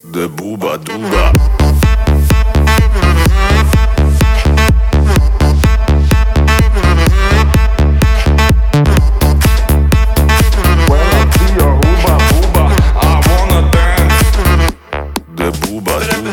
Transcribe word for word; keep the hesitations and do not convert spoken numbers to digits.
The Booba Duba. When I see your hooba hooba, I wanna dance. The Booba Duba.